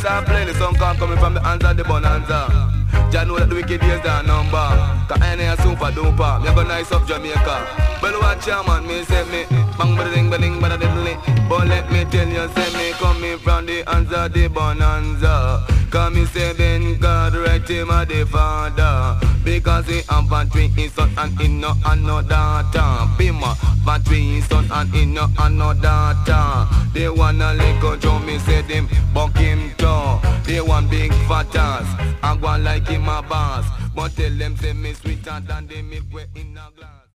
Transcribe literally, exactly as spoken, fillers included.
start playing the song come coming from the hands of the bonanza. Jah know that the wicked days are number. Cause I ain't a super duper. Me go nice up Jamaica. Well watch ya man, me say me bang bada ding bada ding bada diddly. But let me tell you, say me coming from the hands of the bonanza. Cause me say Ben God right him a the father. Because he have a three son and he no and no daughter. Bima, but three son and he no and no daughter. They wanna lick a drum, me say them buck him too. They want big fat ass, I go like him a boss. But tell them say me sweeter than the milk way in